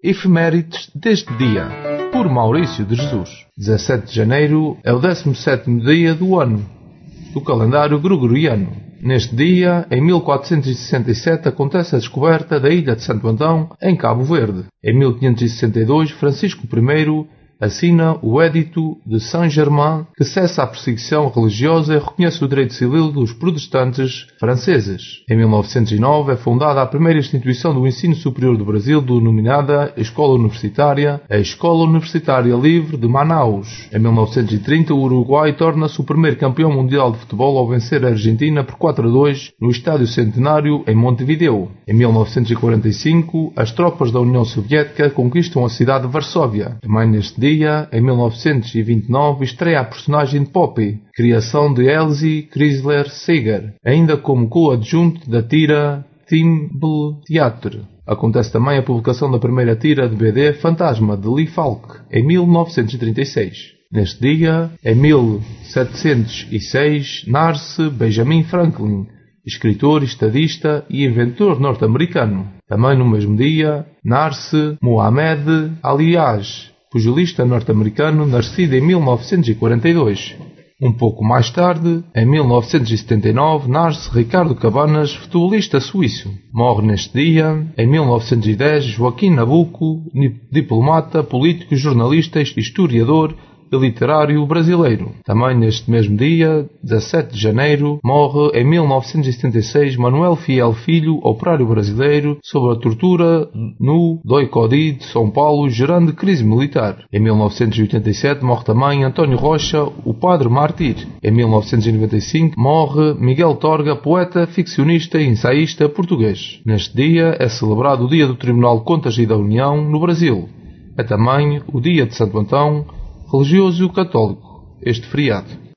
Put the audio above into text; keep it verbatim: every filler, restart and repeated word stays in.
Efemérides deste dia, por Maurício de Jesus. dezassete de janeiro é o décimo sétimo dia do ano, do calendário gregoriano. Neste dia, em mil quatrocentos e sessenta e sete, acontece a descoberta da ilha de Santo Antão, em Cabo Verde. Em mil quinhentos e sessenta e dois, Francisco I assina o Édito de Saint-Germain, que cessa a perseguição religiosa e reconhece o direito civil dos protestantes franceses. Em mil novecentos e nove é fundada a primeira instituição do ensino superior do Brasil, denominada Escola Universitária, a Escola Universitária Livre de Manaus. Em mil novecentos e trinta, o Uruguai torna-se o primeiro campeão mundial de futebol ao vencer a Argentina por quatro a dois no Estádio Centenário, em Montevideo. Em mil novecentos e quarenta e cinco, as tropas da União Soviética conquistam a cidade de Varsóvia. Também neste dia, em mil novecentos e vinte e nove, estreia a personagem de Poppy, criação de Elsie Chrysler Seeger, ainda como coadjunto da tira Thimble Theatre. Acontece também a publicação da primeira tira de B D Fantasma, de Lee Falk, em mil novecentos e trinta e seis. Neste dia, em mil setecentos e seis, nasce Benjamin Franklin, escritor, estadista e inventor norte-americano. Também no mesmo dia, nasce Muhammad Ali-Aj, pugilista norte-americano, nascido em mil novecentos e quarenta e dois. Um pouco mais tarde, em mil novecentos e setenta e nove, nasce Ricardo Cabanas, futebolista suíço. Morre neste dia, em mil novecentos e dez, Joaquim Nabuco, diplomata, político, jornalista, historiador e literário brasileiro. Também neste mesmo dia, dezassete de janeiro, morre em mil novecentos e setenta e seis Manuel Fiel Filho, operário brasileiro, sob a tortura no Doicodi de São Paulo, gerando crise militar. Em mil novecentos e oitenta e sete morre também António Rocha, o padre mártir. Em mil novecentos e noventa e cinco morre Miguel Torga, poeta, ficcionista e ensaísta português. Neste dia é celebrado o Dia do Tribunal de Contas e da União no Brasil. É também o Dia de Santo Antão, religioso católico, este feriado.